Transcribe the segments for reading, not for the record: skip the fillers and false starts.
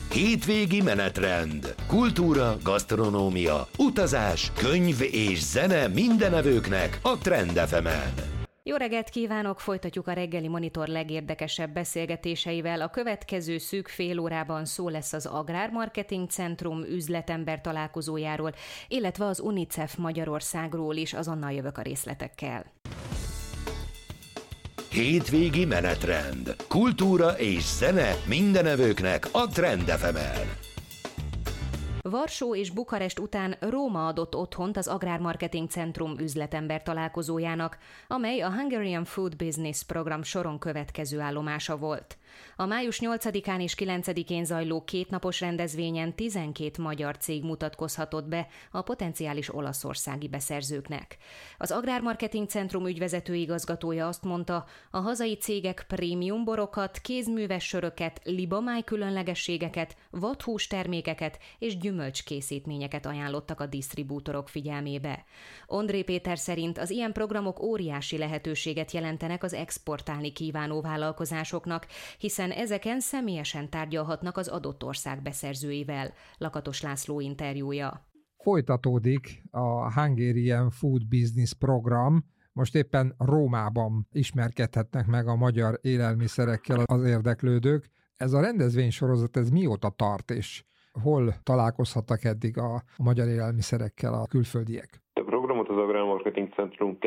Hétvégi menetrend. Kultúra, gasztronómia, utazás, könyv és zene mindenevőknek a Trend FM-en. Jó reggelt kívánok! Folytatjuk a reggeli monitor legérdekesebb beszélgetéseivel. A következő szűk fél órában szó lesz az Agrármarketing Centrum üzletember találkozójáról, illetve az UNICEF Magyarországról is, azonnal jövök a részletekkel. Hétvégi menetrend. Kultúra és zene mindenevőknek a Trend FM-en. Varsó és Bukarest után Róma adott otthont az Agrármarketing Centrum üzletember találkozójának, amely a Hungarian Food Business program soron következő állomása volt. A május 8-án és 9-én zajló kétnapos rendezvényen 12 magyar cég mutatkozhatott be a potenciális olaszországi beszerzőknek. Az Agrármarketing Centrum ügyvezető igazgatója azt mondta, a hazai cégek prémium borokat, kézműves söröket, libamáj különlegességeket, vadhús termékeket és gyümölcskészítményeket ajánlottak a disztribútorok figyelmébe. Ondré Péter szerint az ilyen programok óriási lehetőséget jelentenek az exportálni kívánó vállalkozásoknak, hiszen ezeken személyesen tárgyalhatnak az adott ország beszerzőivel. Lakatos László interjúja. Folytatódik a Hungarian Food Business program. Most éppen Rómában ismerkedhetnek meg a magyar élelmiszerekkel az érdeklődők. Ez a rendezvénysorozat, ez mióta tart, és hol találkozhattak eddig a magyar élelmiszerekkel a külföldiek? A programot az Agrármarketing Centrum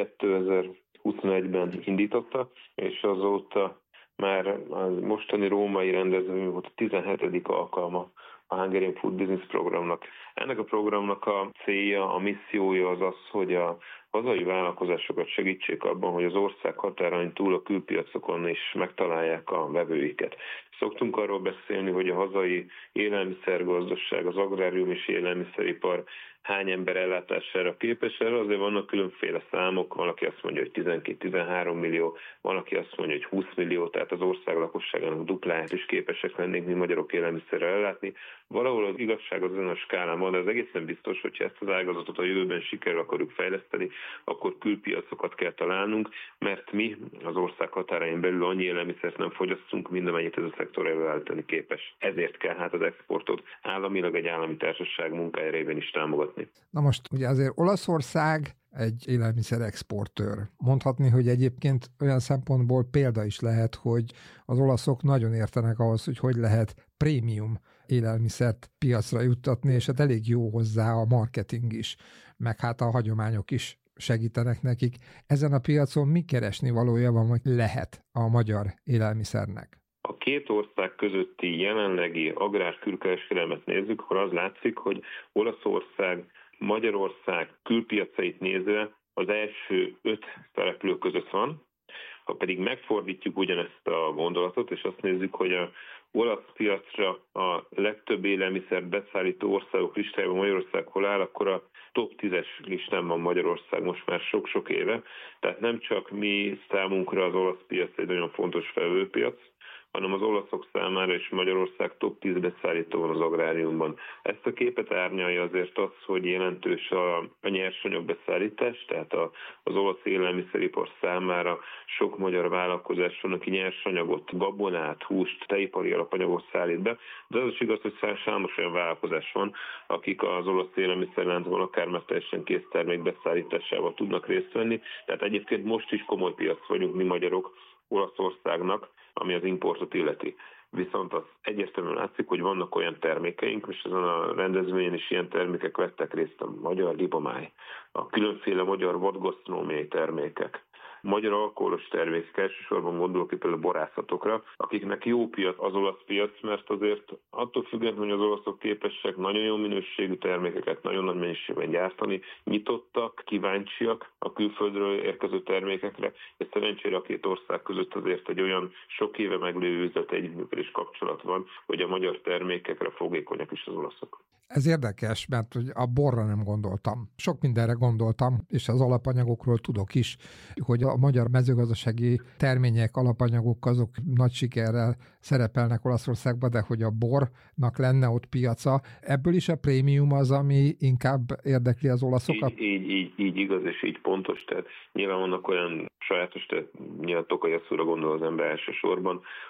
2021-ben indította, és azóta már a mostani római rendezvény volt a 17. alkalma a Hungarian Food Business programnak. Ennek a programnak a célja, a missziója az az, hogy a hazai vállalkozásokat segítsék abban, hogy az ország határain túl a külpiacokon is megtalálják a vevőiket. Szoktunk arról beszélni, hogy a hazai élelmiszergazdaság, az agrárium és élelmiszeripar hány ember ellátására képes. Erre azért vannak különféle számok, valaki azt mondja, hogy 12-13 millió, valaki azt mondja, hogy 20 millió, tehát az ország lakosságának dupláját is képesek lennénk mi magyarok élelmiszerrel ellátni. Valahol az igazság az ezen a skálán van, de az egészen biztos, hogyha ezt az ágazatot a jövőben sikerrel akarjuk fejleszteni, akkor külpiacokat kell találnunk, mert mi az ország határain belül annyi élelmiszert nem fogyasztunk, mint amennyit ez a szektor előállítani képes. Ezért kell hát az exportot államilag egy állami társaság munkája révén is támogatni. Na most ugye azért Olaszország egy élelmiszer exportőr. Mondhatni, hogy egyébként olyan szempontból példa is lehet, hogy az olaszok nagyon értenek ahhoz, hogy lehet prémium élelmiszert piacra juttatni, és hát elég jó hozzá a marketing is, meg hát a hagyományok is segítenek nekik. Ezen a piacon mi keresni valója van, hogy lehet a magyar élelmiszernek? A két ország közötti jelenlegi agrár-külkereskedelmet nézzük, akkor az látszik, hogy Olaszország, Magyarország külpiacait nézve az első 5 szereplő között van. Ha pedig megfordítjuk ugyanezt a gondolatot, és azt nézzük, hogy a olasz piacra a legtöbb élelmiszer beszállító országok listájában Magyarország hol áll, akkor a top 10-es listán van Magyarország most már sok-sok éve. Tehát nem csak mi számunkra az olasz piac egy nagyon fontos felvőpiac, hanem az olaszok számára is Magyarország top 10 beszállító van az agráriumban. Ezt a képet árnyalja azért az, hogy jelentős a nyersanyag beszállítás, tehát az olasz élelmiszeripar számára sok magyar vállalkozás van, aki nyersanyagot, gabonát, húst, tejipari alapanyagot szállít be, de az is igaz, hogy számos olyan vállalkozás van, akik az olasz élelmiszerláncban akár már teljesen kész termék beszállításával tudnak részt venni. Tehát egyébként most is komoly piac vagyunk mi magyarok Olaszországnak, ami az importot illeti. Viszont az egyértelműen látszik, hogy vannak olyan termékeink, és ezen a rendezvényen is ilyen termékek vettek részt, a magyar libamáj, a különféle magyar vadgasztronómiai termékek, magyar alkoholos termékek, elsősorban gondolok itt például borászatokra, akiknek jó piac az olasz piac, mert azért attól függetlenül, hogy az olaszok képesek nagyon jó minőségű termékeket nagyon nagy mennyiségben gyártani, nyitottak, kíváncsiak a külföldről érkező termékekre, és szerencsére a két ország között azért egy olyan sok éve meglévő üzlet együttműködés kapcsolat van, hogy a magyar termékekre fogékonyak is az olaszok. Ez érdekes, mert a borra nem gondoltam. Sok mindenre gondoltam, és az alapanyagokról tudok is, hogy a magyar mezőgazdasági termények, alapanyagok azok nagy sikerrel szerepelnek Olaszországban, de hogy a bornak lenne ott piaca, ebből is a prémium az, ami inkább érdekli az olaszokat? Így igaz, és így pontos. Tehát nyilván vannak olyan sajátos, tehát nyilván Tokaji Asszúra gondol az ember elsősorban,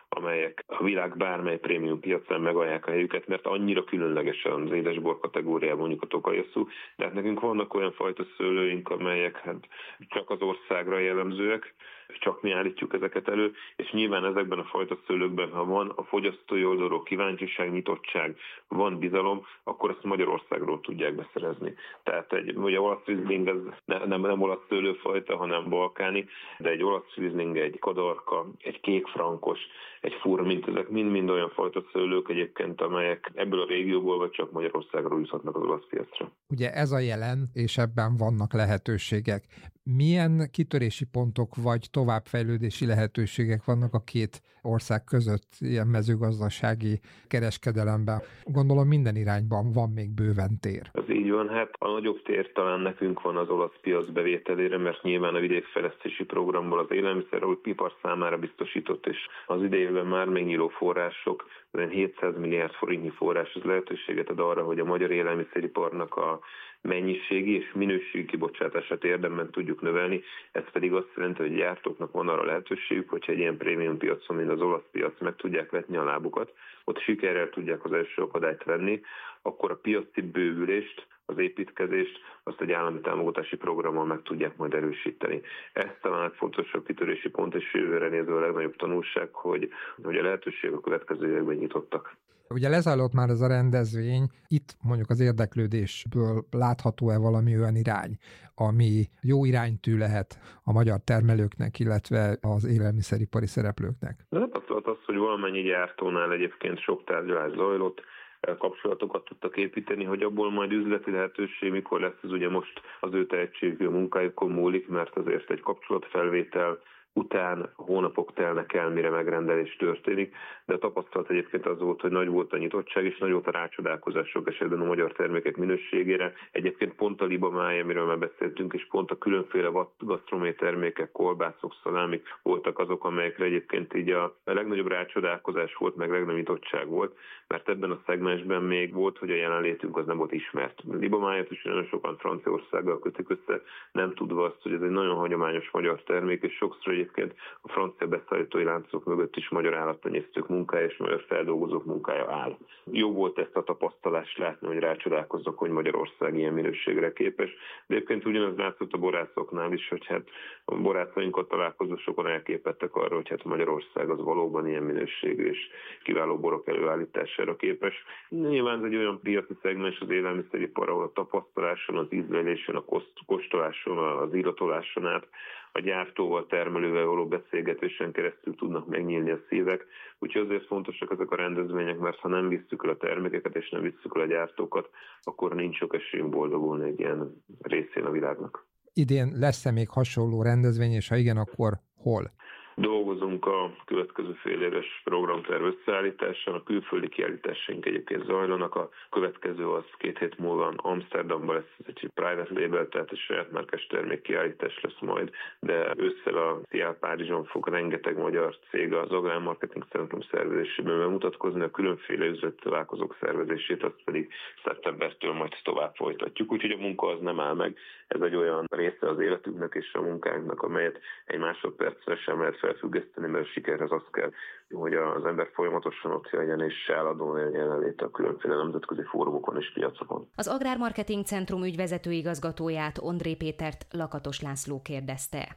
amelyek a világ bármely prémium piacán megalják a helyüket, mert annyira különlegesen az édesbor kategóriában mondjuk a Tokaji-Yasu, de hát nekünk vannak olyan fajta szőlőink, amelyek hát csak az országra jellemzőek, csak mi állítjuk ezeket elő, és nyilván ezekben a fajta szőlőkben, ha van a fogyasztói oldalról kíváncsiság, nyitottság, van bizalom, akkor ezt Magyarországról tudják beszerezni. Tehát ugye olasz Riesling ez nem olasz szőlőfajta, hanem balkáni, de egy olasz Riesling, egy kadarka, egy kékfrankos, egy furmint, ezek mind-mind olyan fajta szőlők egyébként, amelyek ebből a régióból vagy csak Magyarországról juthatnak az olasz piacra. Ugye ez a jelen, és ebben vannak lehetőségek. Milyen kitörési pontok vagy továbbfejlődési lehetőségek vannak a két ország között ilyen mezőgazdasági kereskedelemben? Gondolom minden irányban van még bőven tér. Ez így van, hát a nagyobb tér talán nekünk van az olasz piac bevételére, mert nyilván a vidékfejlesztési programból az élelmiszeripar számára biztosított, és az idejében már megnyíló források, 700 milliárd forintnyi forrás, az lehetőséget ad arra, hogy a magyar élelmiszeriparnak a mennyiségi és minőségi kibocsátását érdemben tudjuk növelni. Ez pedig azt jelenti, hogy gyártóknak van arra lehetőségük, hogyha egy ilyen prémium piacon, mint az olasz piac, meg tudják vetni a lábukat, ott sikerrel tudják az első akadályt venni, akkor a piaci bővülést, az építkezést, azt egy állami támogatási programmal meg tudják majd erősíteni. Ez talán egy fontosabb kitörési pont, és jövőre nézve a legnagyobb tanulság, hogy a lehetőségek a következő években nyitottak. Ugye lezajlott már ez a rendezvény, itt mondjuk az érdeklődésből látható-e valami olyan irány, ami jó iránytű lehet a magyar termelőknek, illetve az élelmiszeripari szereplőknek? Az, hogy valamennyi gyártónál egyébként sok tárgyalás zajlott, kapcsolatokat tudtak építeni, hogy abból majd üzleti lehetőség, mikor lesz ez ugye most az ő tehetségű munkájukon múlik, mert azért egy kapcsolatfelvétel után hónapok telnek el, mire megrendelés történik, de a tapasztalat egyébként az volt, hogy nagy volt a nyitottság, és nagy volt a rácsodálkozás sok esetben a magyar termékek minőségére. Egyébként pont a libamája, amiről már beszéltünk, és pont a különféle gasztronómiai termékek, kolbászok, szalámik voltak azok, amelyekre egyébként így a legnagyobb rácsodálkozás volt, meg legnagyobb nyitottság volt, mert ebben a szegmensben még volt, hogy a jelenlétünk az nem volt ismert. Libamáját is nagyon sokan Franciaországgal kötik össze, nem tudva azt, hogy ez egy nagyon hagyományos magyar termék, és sokszor egyébként a francia beszállítói láncok mögött is magyar állattenyésztők munkája és magyar feldolgozók munkája áll. Jó volt ezt a tapasztalást látni, hogy rácsodálkozzak, hogy Magyarország ilyen minőségre képes, de egyébként ugyanaz látszott a borászoknál is, hogy hát a borászainkkal találkozó sokan elképettek arra, hogy hát Magyarország az valóban ilyen minőségű és kiváló borok előállítására képes. Nyilván ez egy olyan piaci szegmens az élelmiszeripar, ahol a tapasztaláson, az ízlelésen, a kóstoláson, az illatoláson át a gyártóval, termelővel való beszélgetésen keresztül tudnak megnyílni a szívek. Úgyhogy azért fontosak ezek a rendezvények, mert ha nem visszük el a termékeket és nem visszük el a gyártókat, akkor nincs sok esélyünk boldogulni egy ilyen részén a világnak. Idén lesz-e még hasonló rendezvény, és ha igen, akkor hol? Dolgozunk a következő féléves programterv összeállításán, a külföldi kiállításaink egyébként zajlanak, a következő az 2 hét múlva Amsterdamban lesz, ez egy private label, tehát egy saját márkás termék kiállítás lesz majd, de ősszel a CIAL Párizson fog rengeteg magyar cég az Agrármarketing Centrum szervezésében bemutatkozni, a különféle üzlettalálkozók szervezését, azt pedig szeptembertől majd tovább folytatjuk, úgyhogy a munka az nem áll meg, ez egy olyan része az életünknek és a munkánknak, amelyet egy másodpercre sem lehet felfüggeszteni, mert a sikerhez az kell, hogy az ember folyamatosan ott legyen és állandóan jelenléte a különféle nemzetközi fórumokon és piacokon. Az Agrármarketing Centrum ügyvezető igazgatóját, Ondré Pétert Lakatos László kérdezte.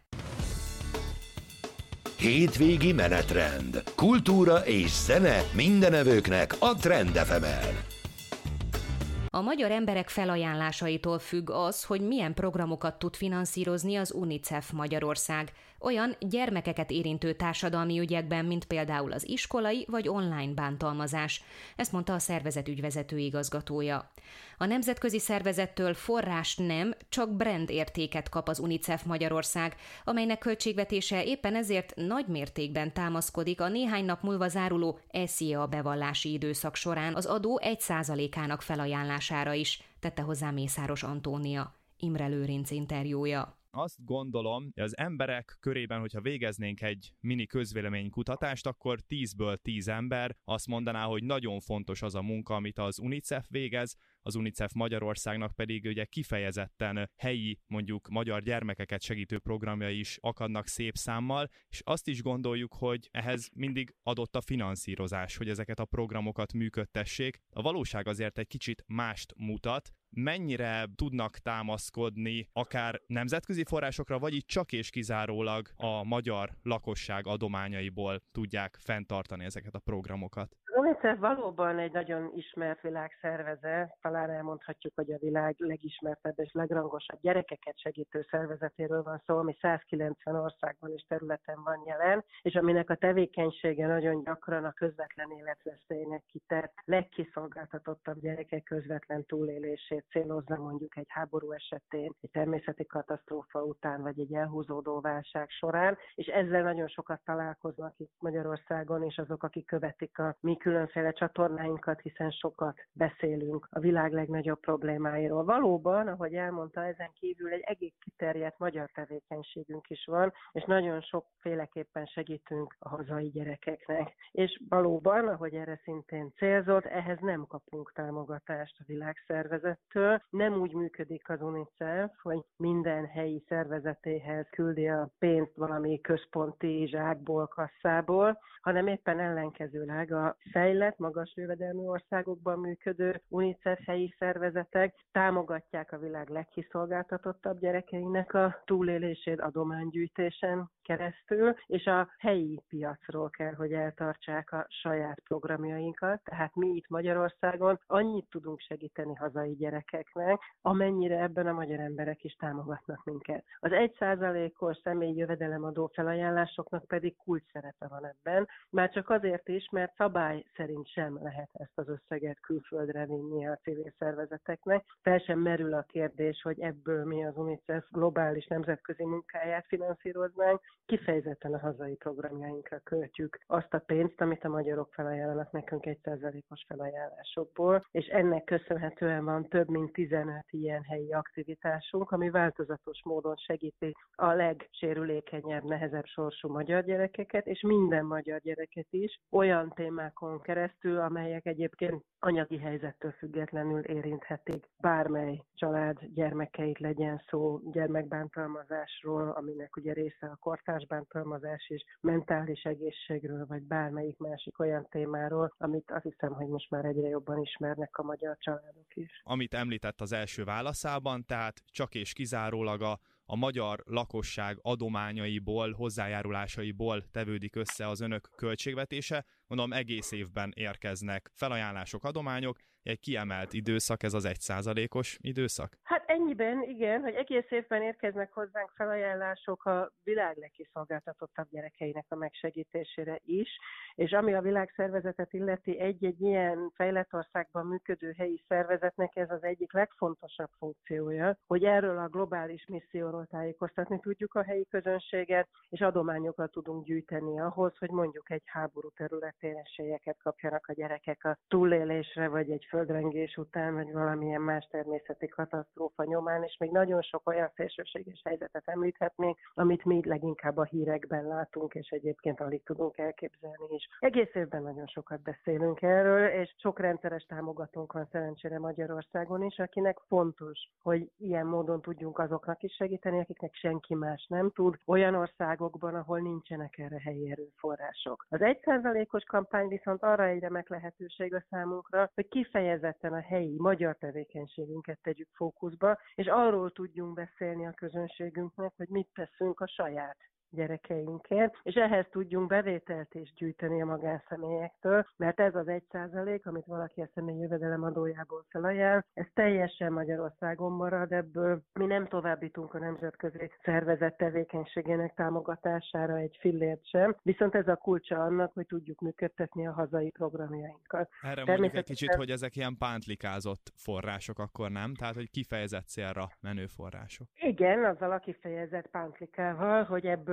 Hétvégi menetrend. Kultúra és zene mindenevőknek a Trend FM-en. A magyar emberek felajánlásaitól függ az, hogy milyen programokat tud finanszírozni az UNICEF Magyarország, olyan gyermekeket érintő társadalmi ügyekben, mint például az iskolai vagy online bántalmazás. Ezt mondta a szervezet ügyvezető igazgatója. A nemzetközi szervezettől forrást nem, csak brand értéket kap az UNICEF Magyarország, amelynek költségvetése éppen ezért nagy mértékben támaszkodik a néhány nap múlva záruló SZIA bevallási időszak során az adó 1%-ának felajánlására is, tette hozzá Mészáros Antónia. Imre Lőrinc interjúja. azt gondolom, hogy az emberek körében, hogyha végeznénk egy mini közvéleménykutatást, akkor 10-ből 10 ember azt mondaná, hogy nagyon fontos az a munka, amit az UNICEF végez, az UNICEF Magyarországnak pedig ugye kifejezetten helyi, mondjuk magyar gyermekeket segítő programjai is akadnak szép számmal, és azt is gondoljuk, hogy ehhez mindig adott a finanszírozás, hogy ezeket a programokat működtessék. A valóság azért egy kicsit mást mutat. Mennyire tudnak támaszkodni akár nemzetközi forrásokra, vagy itt csak és kizárólag a magyar lakosság adományaiból tudják fenntartani ezeket a programokat? Az UNICEF valóban egy nagyon ismert világszervezet, talán elmondhatjuk, hogy a világ legismertebb és legrangosabb gyerekeket segítő szervezetéről van szó, ami 190 országban és területen van jelen, és aminek a tevékenysége nagyon gyakran a közvetlen életveszélynek kitett, legkiszolgáltatottabb gyerekek közvetlen túlélését célozza, mondjuk egy háború esetén, egy természeti katasztrófa után, vagy egy elhúzódó válság során, és ezzel nagyon sokat találkoznak itt Magyarországon, és azok, akik követik a mi különféle csatornáinkat, hiszen sokat beszélünk a világ legnagyobb problémáiról. Valóban, ahogy elmondta, ezen kívül egy egész kiterjedt magyar tevékenységünk is van, és nagyon sokféleképpen segítünk a hazai gyerekeknek. És valóban, ahogy erre szintén célzott, ehhez nem kapunk támogatást a világszervezettől. Nem úgy működik az UNICEF, hogy minden helyi szervezetéhez küldi a pénzt valami központi zsákból, kasszából, hanem éppen ellenkezőleg a fejlett, magas jövedelmű országokban működő UNICEF helyi szervezetek támogatják a világ legkiszolgáltatottabb gyerekeinek a túlélését adománygyűjtésen keresztül, és a helyi piacról kell, hogy eltartsák a saját programjainkat. Tehát mi itt Magyarországon annyit tudunk segíteni hazai gyerekeknek, amennyire ebben a magyar emberek is támogatnak minket. Az 1%-os személyi jövedelemadó felajánlásoknak pedig kulcs szerepe van ebben, már csak azért is, mert szabály szerint sem lehet ezt az összeget külföldre vinni a civil szervezeteknek. Fel sem merül a kérdés, hogy ebből mi az UNICEF globális nemzetközi munkáját finanszíroznánk, kifejezetten a hazai programjainkra költjük azt a pénzt, amit a magyarok felajánlanak nekünk 1%-os felajánlásokból, és ennek köszönhetően van több mint 15 ilyen helyi aktivitásunk, ami változatos módon segíti a legsérülékenyebb, nehezebb sorsú magyar gyerekeket, és minden magyar gyereket is olyan témákon keresztül, amelyek egyébként anyagi helyzettől függetlenül érinthetik bármely család gyermekeit, legyen szó gyermekbántalmazásról, aminek ugye része a kortárs bántalmazás is, mentális egészségről, vagy bármelyik másik olyan témáról, amit azt hiszem, hogy most már egyre jobban ismernek a magyar családok is. Amit említett az első válaszában, tehát csak és kizárólag a magyar lakosság adományaiból, hozzájárulásaiból tevődik össze az önök költségvetése. Mondom, egész évben érkeznek felajánlások, adományok, egy kiemelt időszak, ez az 1%-os időszak? Hát ennyiben, igen, hogy egész évben érkeznek hozzánk felajánlások a világ legkiszolgáltatottabb gyerekeinek a megsegítésére is, és ami a világszervezetet illeti, egy-egy ilyen fejlett országban működő helyi szervezetnek ez az egyik legfontosabb funkciója, hogy erről a globális misszióról tájékoztatni tudjuk a helyi közönséget, és adományokat tudunk gyűjteni ahhoz, hogy mondjuk egy háború területén esélyeket kapjanak a gyerekek a túlélésre, vagy egy földrengés után, vagy valamilyen más természeti katasztrófa nyomán, és még nagyon sok olyan szélsőséges helyzetet említhetnénk, amit mi leginkább a hírekben látunk, és egyébként alig tudunk elképzelni is. Egész évben nagyon sokat beszélünk erről, és sok rendszeres támogatónk van szerencsére Magyarországon is, akinek fontos, hogy ilyen módon tudjunk azoknak is segíteni, akiknek senki más nem tud, olyan országokban, ahol nincsenek erre helyi erőforrások. Az 1%-os kampány viszont arra egy remek lehetőség a számunkra, hogy kifejezetten a helyi magyar tevékenységünket tegyük fókuszba, és arról tudjunk beszélni a közönségünknek, hogy mit teszünk a saját gyerekeinkért, és ehhez tudjunk bevételt is gyűjteni a magánszemélyektől, mert ez az 1%, amit valaki a személyi jövedelemadójából felajánl, ez teljesen Magyarországon marad, ebből mi nem továbbítunk a nemzetközi szervezet tevékenységének támogatására egy fillért sem, viszont ez a kulcsa annak, hogy tudjuk működtetni a hazai programjainkat. Erre mondjuk egy kicsit, hogy ezek ilyen pántlikázott források akkor nem? Tehát, hogy kifejezett célra menő források. Igen, azzal a kifejezett pántlikával, hogy ebből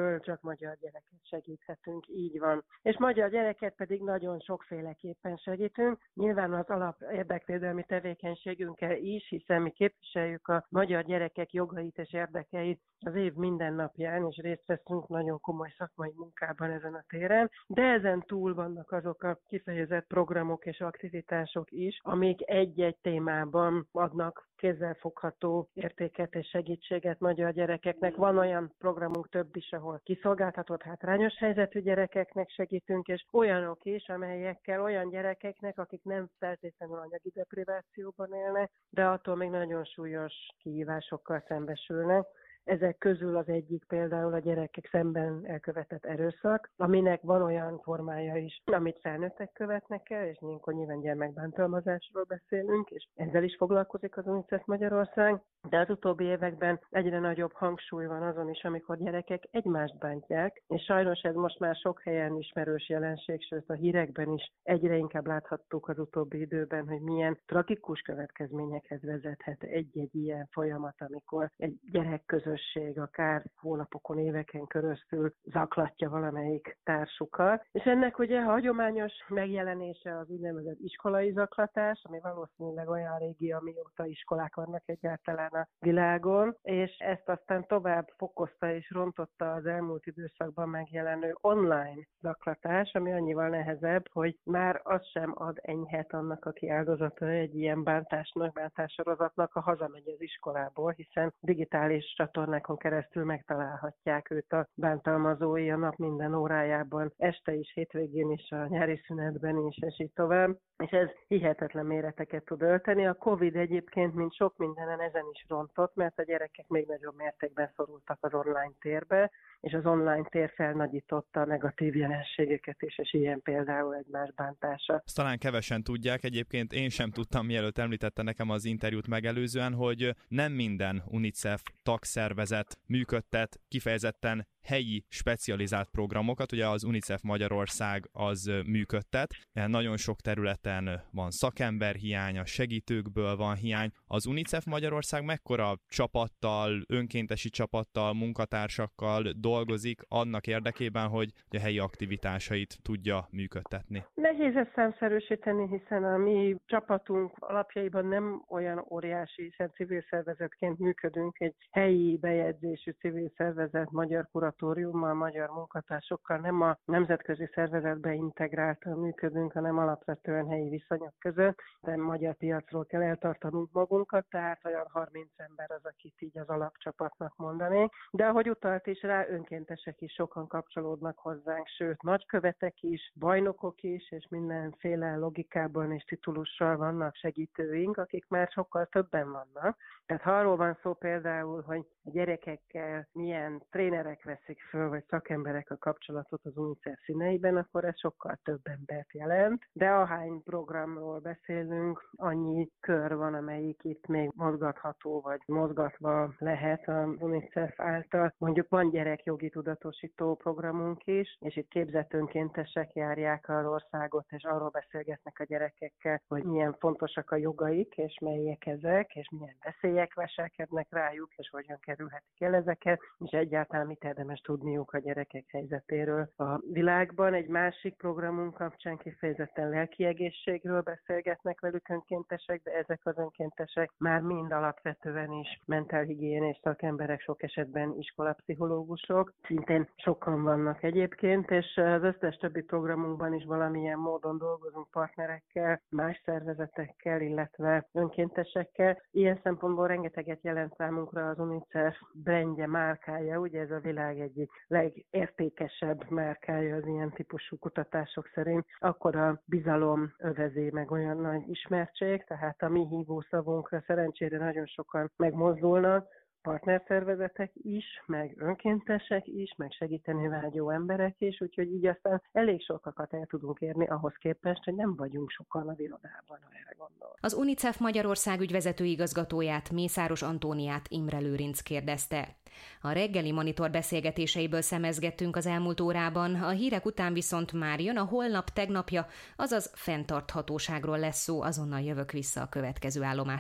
amiből csak magyar gyereket segíthetünk, így van. És magyar gyereket pedig nagyon sokféleképpen segítünk. Nyilván az alap érdekvédelmi tevékenységünkkel is, hiszen mi képviseljük a magyar gyerekek jogait és érdekeit az év minden napján, és részt veszünk nagyon komoly szakmai munkában ezen a téren, de ezen túl vannak azok a kifejezett programok és aktivitások is, amik egy-egy témában adnak kézzelfogható értéket és segítséget magyar gyerekeknek. Van olyan programunk több is, ahol kiszolgáltatott hátrányos helyzetű gyerekeknek segítünk, és olyanok is, amelyekkel olyan gyerekeknek, akik nem feltétlenül anyagi deprivációban élnek, de attól még nagyon súlyos kihívásokkal szembesülnek. Ezek közül az egyik például a gyerekek szemben elkövetett erőszak, aminek van olyan formája is, amit felnőttek követnek el, és nyilván gyermekbántalmazásról beszélünk, és ezzel is foglalkozik az UNICEF Magyarország, de az utóbbi években egyre nagyobb hangsúly van azon is, amikor gyerekek egymást bántják, és sajnos ez most már sok helyen ismerős jelenség, sőt a hírekben is egyre inkább láthattuk az utóbbi időben, hogy milyen tragikus következményekhez vezethet egy-egy ilyen folyamat, amikor egy gyerek közösség akár hónapokon, éveken keresztül zaklatja valamelyik társukat. És ennek ugye hagyományos megjelenése az úgynevezett iskolai zaklatás, ami valószínűleg olyan régi, amióta iskolák vannak egyáltalán a világon, és ezt aztán tovább fokozta és rontotta az elmúlt időszakban megjelenő online zaklatás, ami annyival nehezebb, hogy már az sem ad enyhet annak, aki áldozata egy ilyen bántássorozatnak, ha hazamegy az iskolából, hiszen digitális csatornákon keresztül megtalálhatják őt a bántalmazói a nap minden órájában, este is, hétvégén is, a nyári szünetben is, és így tovább. És ez hihetetlen méreteket tud ölteni. A Covid egyébként, mint sok mindenen ezen is rontott, mert a gyerekek még nagyobb mértékben szorultak az online térbe, és az online tér felnagyította a negatív jelenségeket is, és ilyen például egymás bántása. Ezt talán kevesen tudják, egyébként én sem tudtam, mielőtt említette nekem az interjút megelőzően, hogy nem minden UNICEF tagszervezet működtet kifejezetten helyi specializált programokat, ugye az UNICEF Magyarország az működtet. Nagyon sok területen van szakemberhiány, a segítőkből van hiány. Az UNICEF Magyarország mekkora csapattal, önkéntesi csapattal, munkatársakkal dolgozik annak érdekében, hogy a helyi aktivitásait tudja működtetni? Nehéz ezt számszerűsíteni, hiszen a mi csapatunk alapjaiban nem olyan óriási, hiszen civil szervezetként működünk, egy helyi bejegyzésű civil szervezet, magyar kuratóriummal, magyar munkatársokkal, nem a nemzetközi szervezetbe integráltan működünk, hanem alapvetően helyi viszonyok között, de magyar piacról kell eltartanunk magunkat, tehát olyan 30 ember az, akit így az alapcsapatnak mondanék. De ahogy utalt is rá, önkéntesek is sokan kapcsolódnak hozzánk, sőt, nagykövetek is, bajnokok is, és mindenféle logikában és titulussal vannak segítőink, akik már sokkal többen vannak. Tehát ha arról van szó például, hogy a gyerekekkel milyen trénerek veszik föl, vagy szakemberek a kapcsolatot az UNICEF színeiben, akkor ez sokkal több embert jelent. De ahány programról beszélünk, annyi kör van, amelyik itt még mozgatható, vagy mozgatva lehet az UNICEF által. Mondjuk van gyerekjogi tudatosító programunk is, és itt képzett önkéntesek járják az országot, és arról beszélgetnek a gyerekekkel, hogy milyen fontosak a jogaik, és melyek ezek, és milyen veszélyek veselkednek rájuk, és hogyan kerülhetik el ezeket, és egyáltalán mit érdemes tudniuk a gyerekek helyzetéről a világban. Egy másik programunk kapcsán kifejezetten lelki egészségről beszélgetnek velük önkéntesek, de ezek az önkéntesek már mind alapvetően is mentálhigiénés szakemberek, sok esetben iskolapszichológusok, szintén sokan vannak egyébként, és az összes többi programunkban is valamilyen módon dolgozunk partnerekkel, más szervezetekkel, illetve önkéntesekkel. Ilyen szempontból rengeteget jelent számunkra az UNICEF brandje, márkája, ugye ez a világ egyik legértékesebb márkája az ilyen típusú kutatások szerint, akkor a bizalom övezi meg olyan nagy ismertség, tehát a mi hívószavunkra szerencsére nagyon sokan megmozdulnak, partnerszervezetek is, meg önkéntesek is, meg segíteni vágyó emberek is, úgyhogy így aztán elég sokakat el tudunk érni ahhoz képest, hogy nem vagyunk sokan a irodában, ha erre gondol. Az UNICEF Magyarország ügyvezető igazgatóját, Mészáros Antóniát Imre Lőrinc kérdezte. A reggeli monitor beszélgetéseiből szemezgettünk az elmúlt órában, a hírek után viszont már jön a holnap tegnapja, azaz fenntarthatóságról lesz szó, azonnal jövök vissza a következő állomás.